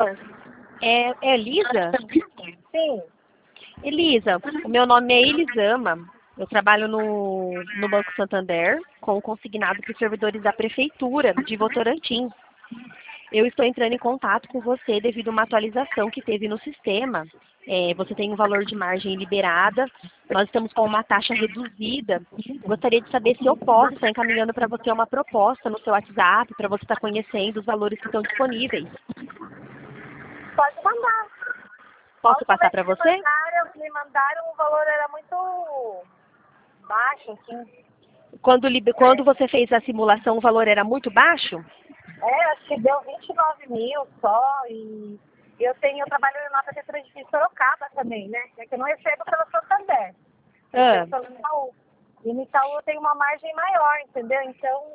É Elisa? Sim. Elisa, o meu nome é Elisama. Eu trabalho no Banco Santander com consignado para os servidores da Prefeitura de Votorantim. Eu estou entrando em contato com você devido a uma atualização que teve no sistema. Você tem um valor de margem liberada, nós estamos com uma taxa reduzida. Gostaria de saber se eu posso estar encaminhando para você uma proposta no seu WhatsApp, para você estar conhecendo os valores que estão disponíveis. Pode mandar. Posso passar para você? Me mandaram, o valor era muito baixo, assim. Quando você fez a simulação, o valor era muito baixo? Acho que deu 29 mil só. E eu trabalho na Prefeitura de Sorocaba também, né? É que eu não recebo pelo Santander. Eu recebo pelo Itaú. E no Itaú eu tenho uma margem maior, entendeu? Então...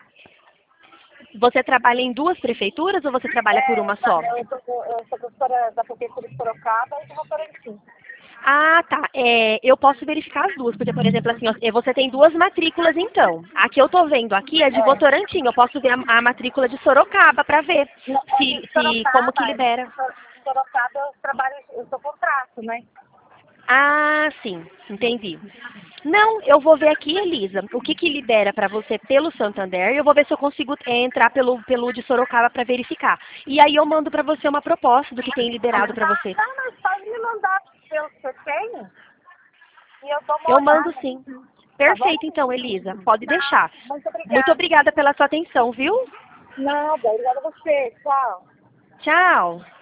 Você trabalha em duas prefeituras ou você trabalha por uma só? Eu sou professora da Prefeitura de Sorocaba e de Votorantim. Ah, tá. Eu posso verificar as duas, porque, por exemplo, assim, você tem duas matrículas, então. A que eu tô vendo aqui é de Votorantim. Eu posso ver a matrícula de Sorocaba para ver como que libera. Sorocaba eu sou contrato, né? Ah, sim, entendi. Não, eu vou ver aqui, Elisa, o que libera para você pelo Santander, e eu vou ver se eu consigo entrar pelo de Sorocaba para verificar. E aí eu mando para você uma proposta do que tem liberado para você. Não, mas pode me mandar pelo que você tem e eu dou uma Eu olhada. mando sim. Perfeito, então, Elisa. Pode deixar. Muito obrigada. Muito obrigada pela sua atenção, viu? Nada, obrigada a você. Tchau. Tchau.